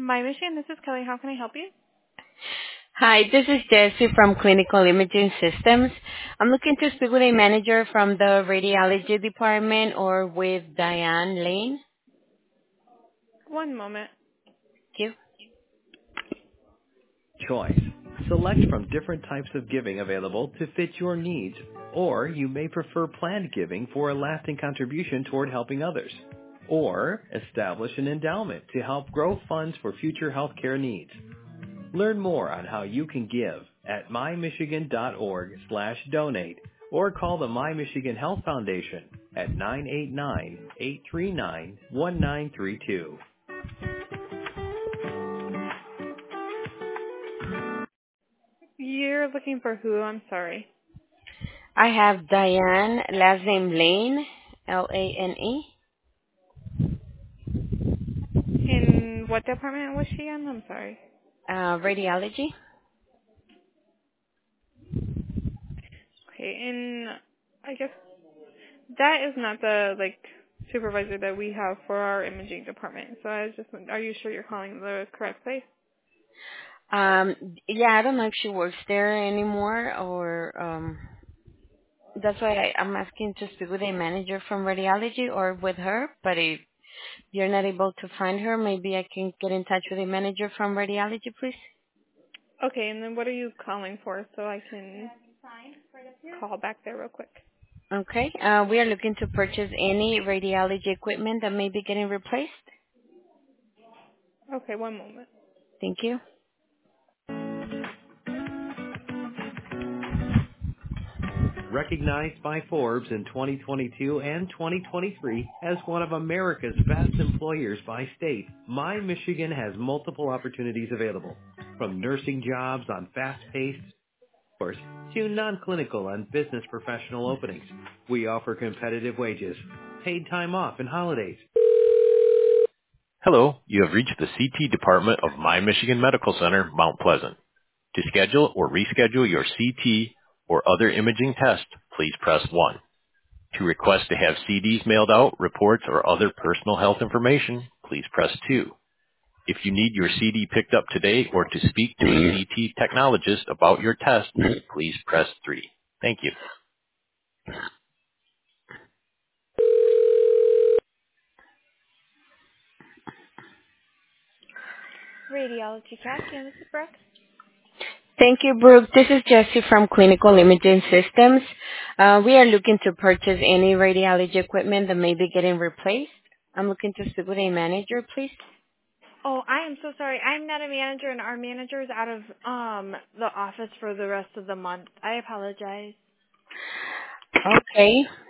My Michigan, this is Kelly. How can I help you? Hi, this is Jessie from Clinical Imaging Systems. I'm looking to speak with a manager from the radiology department or with Diane Lane. One moment. Thank you. Choice. Select from different types of giving available to fit your needs, or you may prefer planned giving for a lasting contribution toward helping others, or establish an endowment to help grow funds for future healthcare needs. Learn more on how you can give at mymichigan.org/donate or call the My Michigan Health Foundation at 989-839-1932. You're looking for who? I'm sorry. I have Diane, last name Lane, Lane. In what department was she in? I'm sorry. Radiology. Okay, and I guess that is not the supervisor that we have for our imaging department. So I was just, are you sure you're calling the correct place? Yeah, I don't know if she works there anymore or that's why I'm asking to speak with a manager from radiology or with her, but if you're not able to find her, maybe I can get in touch with a manager from radiology, please. Okay, and then what are you calling for so I can call back there real quick? Okay. We are looking to purchase any radiology equipment that may be getting replaced. Okay, one moment. Thank you. Recognized by Forbes in 2022 and 2023 as one of America's best employers by state, My Michigan has multiple opportunities available, from nursing jobs on fast-paced stores to non-clinical and business professional openings. We offer competitive wages, paid time off, and holidays. Hello, you have reached the CT department of My Michigan Medical Center, Mount Pleasant. To schedule or reschedule your CT or other imaging test, please press 1. To request to have CDs mailed out, reports, or other personal health information, please press 2. If you need your CD picked up today or to speak to a CT technologist about your test, please press 3. Thank you. Radiology Casting, this is Brooke. Thank you, Brooke. This is Jessie from Clinical Imaging Systems. We are looking to purchase any radiology equipment that may be getting replaced. I'm looking to speak with a manager, please. Oh, I am so sorry. I'm not a manager, and our manager is out of the office for the rest of the month. I apologize. Okay.